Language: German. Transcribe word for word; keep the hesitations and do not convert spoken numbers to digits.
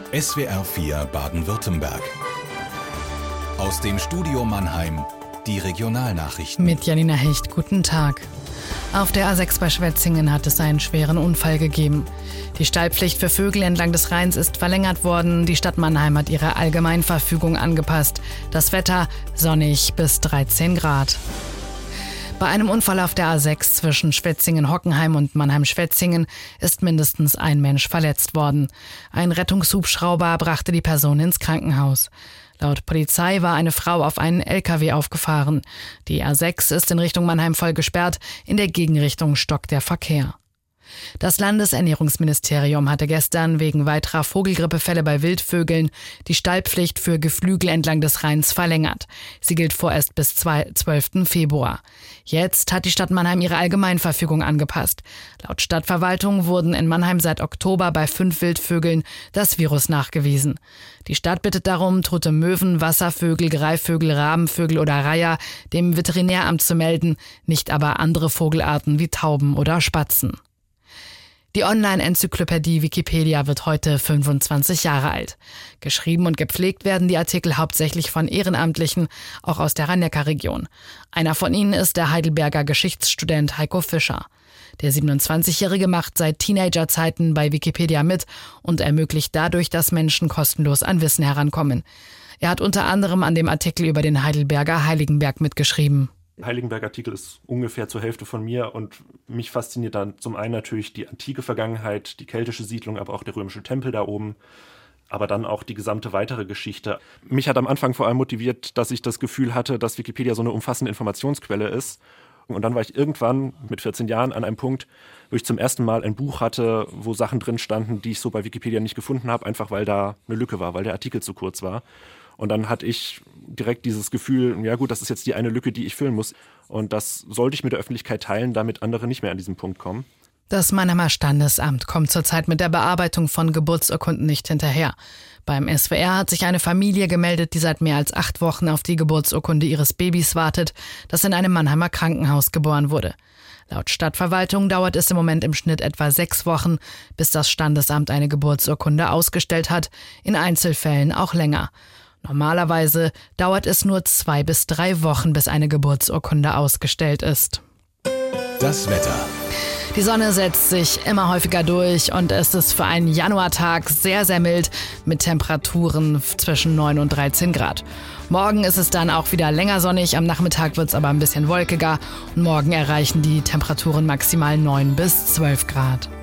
S W R vier Baden-Württemberg. Aus dem Studio Mannheim, die Regionalnachrichten. Mit Janina Hecht, guten Tag. Auf der A sechs bei Schwetzingen hat es einen schweren Unfall gegeben. Die Stallpflicht für Vögel entlang des Rheins ist verlängert worden. Die Stadt Mannheim hat ihre Allgemeinverfügung angepasst. Das Wetter sonnig bis dreizehn Grad. Bei einem Unfall auf der A sechs zwischen Schwetzingen-Hockenheim und Mannheim-Schwetzingen ist mindestens ein Mensch verletzt worden. Ein Rettungshubschrauber brachte die Person ins Krankenhaus. Laut Polizei war eine Frau auf einen L K W aufgefahren. Die A sechs ist in Richtung Mannheim voll gesperrt, in der Gegenrichtung stockt der Verkehr. Das Landesernährungsministerium hatte gestern wegen weiterer Vogelgrippefälle bei Wildvögeln die Stallpflicht für Geflügel entlang des Rheins verlängert. Sie gilt vorerst bis zwölften Februar. Jetzt hat die Stadt Mannheim ihre Allgemeinverfügung angepasst. Laut Stadtverwaltung wurden in Mannheim seit Oktober bei fünf Wildvögeln das Virus nachgewiesen. Die Stadt bittet darum, tote Möwen, Wasservögel, Greifvögel, Rabenvögel oder Reiher dem Veterinäramt zu melden, nicht aber andere Vogelarten wie Tauben oder Spatzen. Die Online-Enzyklopädie Wikipedia wird heute fünfundzwanzig Jahre alt. Geschrieben und gepflegt werden die Artikel hauptsächlich von Ehrenamtlichen, auch aus der Rhein-Neckar-Region. Einer von ihnen ist der Heidelberger Geschichtsstudent Heiko Fischer. Der siebenundzwanzigjährige macht seit Teenagerzeiten bei Wikipedia mit und ermöglicht dadurch, dass Menschen kostenlos an Wissen herankommen. Er hat unter anderem an dem Artikel über den Heidelberger Heiligenberg mitgeschrieben. Heiligenberg-Artikel ist ungefähr zur Hälfte von mir und mich fasziniert dann zum einen natürlich die antike Vergangenheit, die keltische Siedlung, aber auch der römische Tempel da oben, aber dann auch die gesamte weitere Geschichte. Mich hat am Anfang vor allem motiviert, dass ich das Gefühl hatte, dass Wikipedia so eine umfassende Informationsquelle ist. Und dann war ich irgendwann mit vierzehn Jahren an einem Punkt, wo ich zum ersten Mal ein Buch hatte, wo Sachen drin standen, die ich so bei Wikipedia nicht gefunden habe, einfach weil da eine Lücke war, weil der Artikel zu kurz war. Und dann hatte ich direkt dieses Gefühl, ja gut, das ist jetzt die eine Lücke, die ich füllen muss. Und das sollte ich mit der Öffentlichkeit teilen, damit andere nicht mehr an diesen Punkt kommen. Das Mannheimer Standesamt kommt zurzeit mit der Bearbeitung von Geburtsurkunden nicht hinterher. Beim S W R hat sich eine Familie gemeldet, die seit mehr als acht Wochen auf die Geburtsurkunde ihres Babys wartet, das in einem Mannheimer Krankenhaus geboren wurde. Laut Stadtverwaltung dauert es im Moment im Schnitt etwa sechs Wochen, bis das Standesamt eine Geburtsurkunde ausgestellt hat, in Einzelfällen auch länger. Normalerweise dauert es nur zwei bis drei Wochen, bis eine Geburtsurkunde ausgestellt ist. Das Wetter. Die Sonne setzt sich immer häufiger durch und es ist für einen Januartag sehr, sehr mild mit Temperaturen zwischen neun und dreizehn Grad. Morgen ist es dann auch wieder länger sonnig, am Nachmittag wird es aber ein bisschen wolkiger und morgen erreichen die Temperaturen maximal neun bis zwölf Grad.